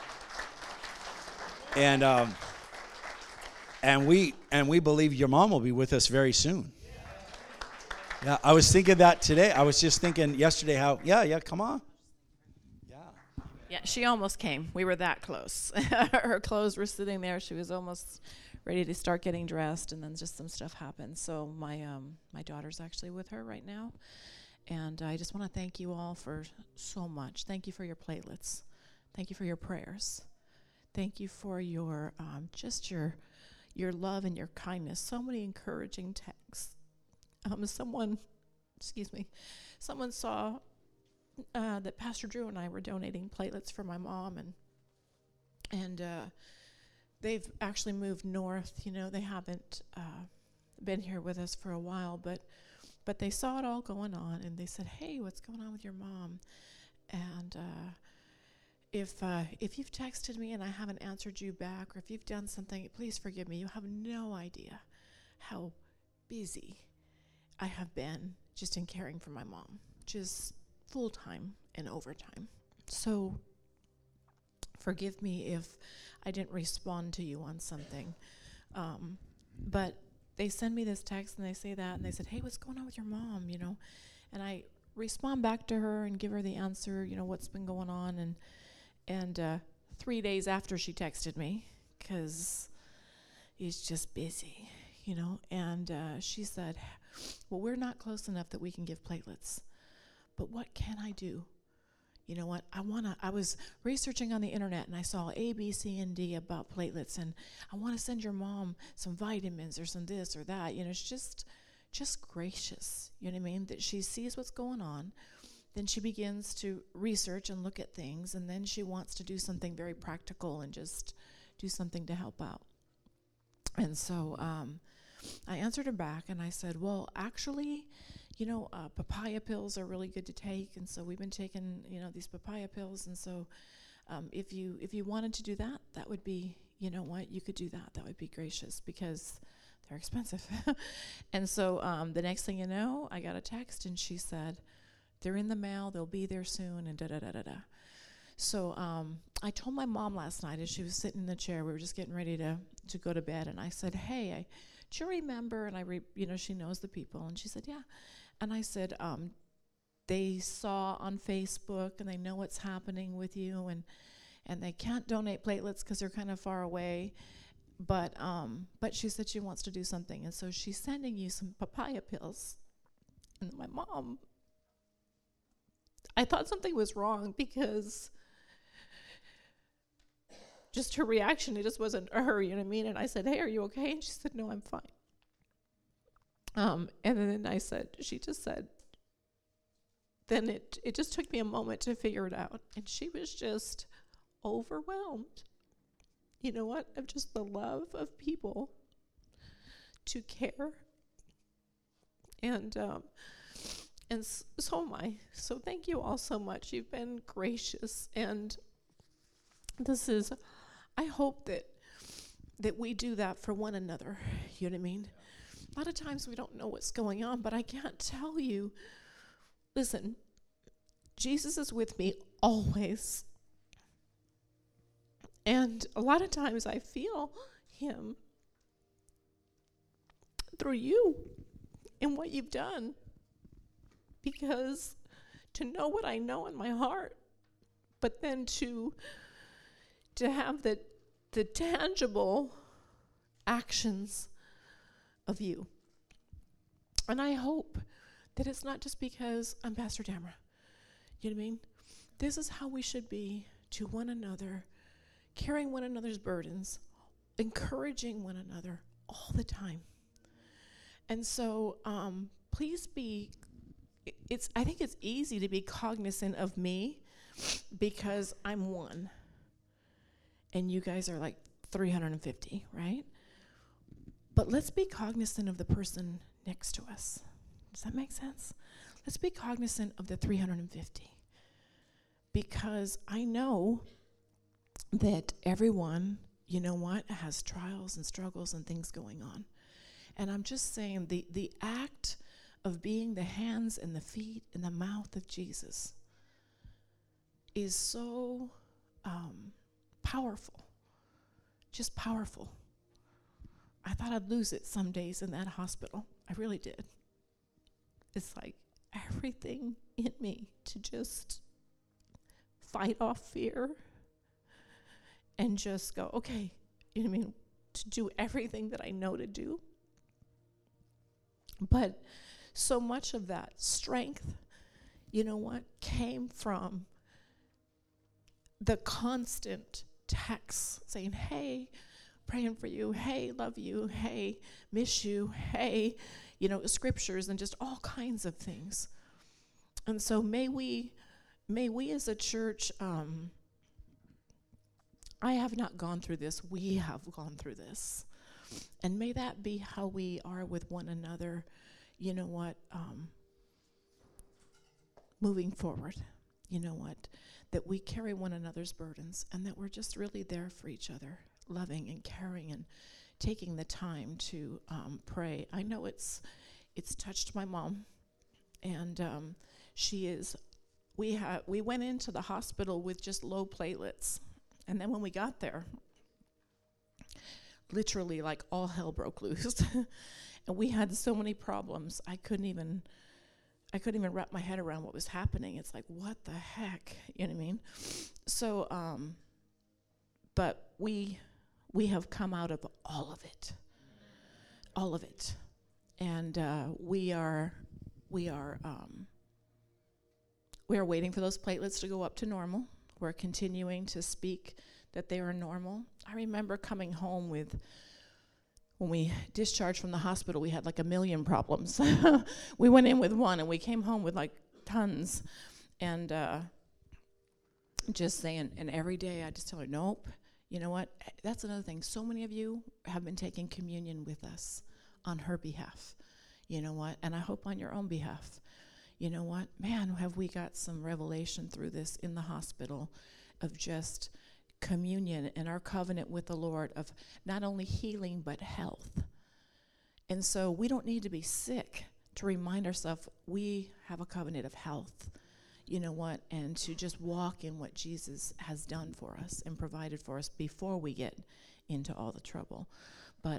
And we believe your mom will be with us very soon. Yeah, I was thinking that today. I was just thinking yesterday how, come on. Yeah, she almost came. We were that close. Her clothes were sitting there. She was almost ready to start getting dressed, and then just some stuff happened. So my daughter's actually with her right now. And I just want to thank you all for so much. Thank you for your platelets. Thank you for your prayers. Thank you for your just your love and your kindness. So many encouraging texts. Someone saw that Pastor Drew and I were donating platelets for my mom, and they've actually moved north. You know, they haven't been here with us for a while, but they saw it all going on, and they said, "Hey, what's going on with your mom?" And if you've texted me and I haven't answered you back, or if you've done something, please forgive me. You have no idea how busy I have been just in caring for my mom, just full-time and overtime. So forgive me if I didn't respond to you on something. But they send me this text and they say that, and they said, "Hey, what's going on with your mom?" You know, and I respond back to her and give her the answer, you know, what's been going on. And 3 days after she texted me, because he's just busy, you know, and she said, "Well, we're not close enough that we can give platelets, but what can I do? You know what, I was researching on the internet, and I saw A, B, C, and D about platelets, and I want to send your mom some vitamins or some this or that." You know, it's just gracious, you know what I mean, that she sees what's going on. Then she begins to research and look at things, and then she wants to do something very practical and just do something to help out. And so I answered her back, and I said, "Well, actually, you know, papaya pills are really good to take, and so we've been taking, you know, these papaya pills, and so if you wanted to do that, that would be, you know what, you could do that. That would be gracious, because they're expensive." And so the next thing you know, I got a text, and she said, "They're in the mail, they'll be there soon," and da-da-da-da-da. So I told my mom last night as she was sitting in the chair, we were just getting ready to go to bed, and I said, "Hey, do you remember?" And you know, she knows the people, and she said, "Yeah." And I said, "They saw on Facebook, and they know what's happening with you, and they can't donate platelets because they're kind of far away, but she said she wants to do something, and so she's sending you some papaya pills." And my mom, I thought something was wrong, because just her reaction, it just wasn't her, you know what I mean? And I said, "Hey, are you okay?" And she said, "No, I'm fine." And then she just said, then it just took me a moment to figure it out. And she was just overwhelmed, you know what, of just the love of people to care. And so am I. So thank you all so much. You've been gracious. And I hope that we do that for one another. You know what I mean? A lot of times we don't know what's going on, but I can't tell you. Listen, Jesus is with me always. And a lot of times I feel him through you and what you've done. Because to know what I know in my heart, but then to have the tangible actions of you. And I hope that it's not just because I'm Pastor Tamara. You know what I mean? This is how we should be to one another, carrying one another's burdens, encouraging one another all the time. And so please be, I think it's easy to be cognizant of me because I'm one. And you guys are like 350, right? But let's be cognizant of the person next to us. Does that make sense? Let's be cognizant of the 350. Because I know that everyone, you know what, has trials and struggles and things going on. And I'm just saying the act of being the hands and the feet and the mouth of Jesus is so powerful, just powerful. I thought I'd lose it some days in that hospital. I really did. It's like everything in me to just fight off fear and just go, okay, you know what I mean, to do everything that I know to do. But so much of that strength, you know what, came from the constant texts saying, hey, praying for you, hey, love you, hey, miss you, hey, you know, scriptures and just all kinds of things. And so may we as a church, I have not gone through this, we have gone through this. And may that be how we are with one another, you know what, moving forward, you know what, that we carry one another's burdens and that we're just really there for each other, loving and caring and taking the time to pray. I know it's touched my mom, and we went into the hospital with just low platelets, and then when we got there, literally like all hell broke loose. And we had so many problems. I couldn't even wrap my head around what was happening. It's like, what the heck? You know what I mean? So, but we have come out of all of it. All of it. And we are waiting for those platelets to go up to normal. We're continuing to speak that they are normal. I remember coming home when we discharged from the hospital, we had like 1 million problems. We went in with one, and we came home with like tons. And just saying, and every day I just tell her, nope, you know what? That's another thing. So many of you have been taking communion with us on her behalf. You know what? And I hope on your own behalf. You know what? Man, have we got some revelation through this in the hospital of just communion and our covenant with the Lord of not only healing but health. And so we don't need to be sick to remind ourselves we have a covenant of health, you know what, and to just walk in what Jesus has done for us and provided for us before we get into all the trouble. But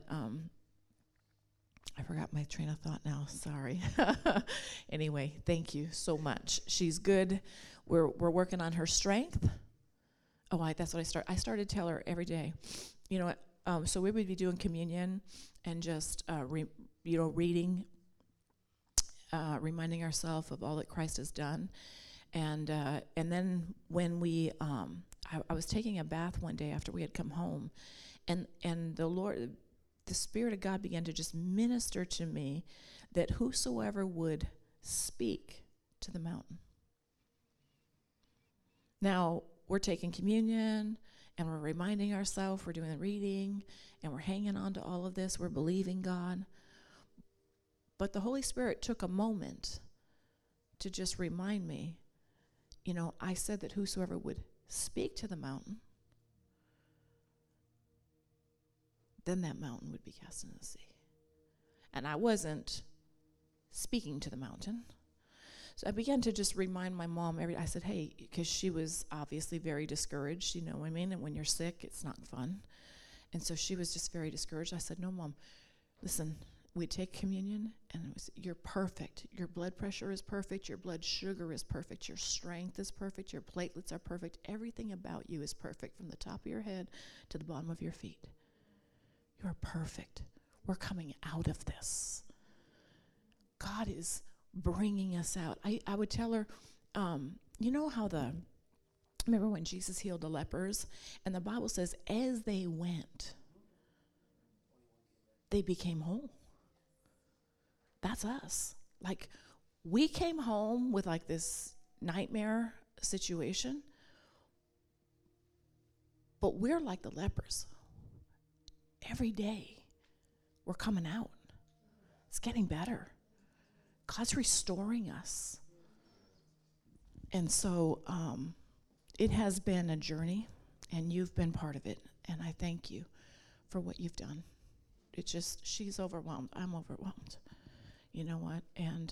I forgot my train of thought now. Sorry. Anyway, thank you so much. She's good. We're working on her strength. Oh, that's what I started to tell her every day. You know what? So we would be doing communion and just reading, reminding ourselves of all that Christ has done, and then when we, I was taking a bath one day after we had come home, and the Lord, the Spirit of God began to just minister to me that whosoever would speak to the mountain. Now, we're taking communion, and we're reminding ourselves, we're doing the reading, and we're hanging on to all of this, we're believing God. But the Holy Spirit took a moment to just remind me, you know, I said that whosoever would speak to the mountain, then that mountain would be cast into the sea. And I wasn't speaking to the mountain. So I began to just remind my mom I said, hey, because she was obviously very discouraged, you know what I mean? And when you're sick, it's not fun. And so she was just very discouraged. I said, no, Mom, listen, we take communion, and it was, you're perfect. Your blood pressure is perfect. Your blood sugar is perfect. Your strength is perfect. Your platelets are perfect. Everything about you is perfect from the top of your head to the bottom of your feet. You're perfect. We're coming out of this. God is bringing us out. I would tell her, you know how remember when Jesus healed the lepers? And the Bible says, as they went, they became whole. That's us. Like, we came home with like this nightmare situation, but we're like the lepers. Every day, we're coming out. It's getting better. God's restoring us. And so it has been a journey, and you've been part of it, and I thank you for what you've done. It's just, she's overwhelmed. I'm overwhelmed. You know what? And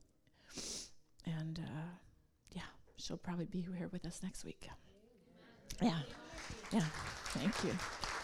yeah, she'll probably be here with us next week. Yeah. Thank you.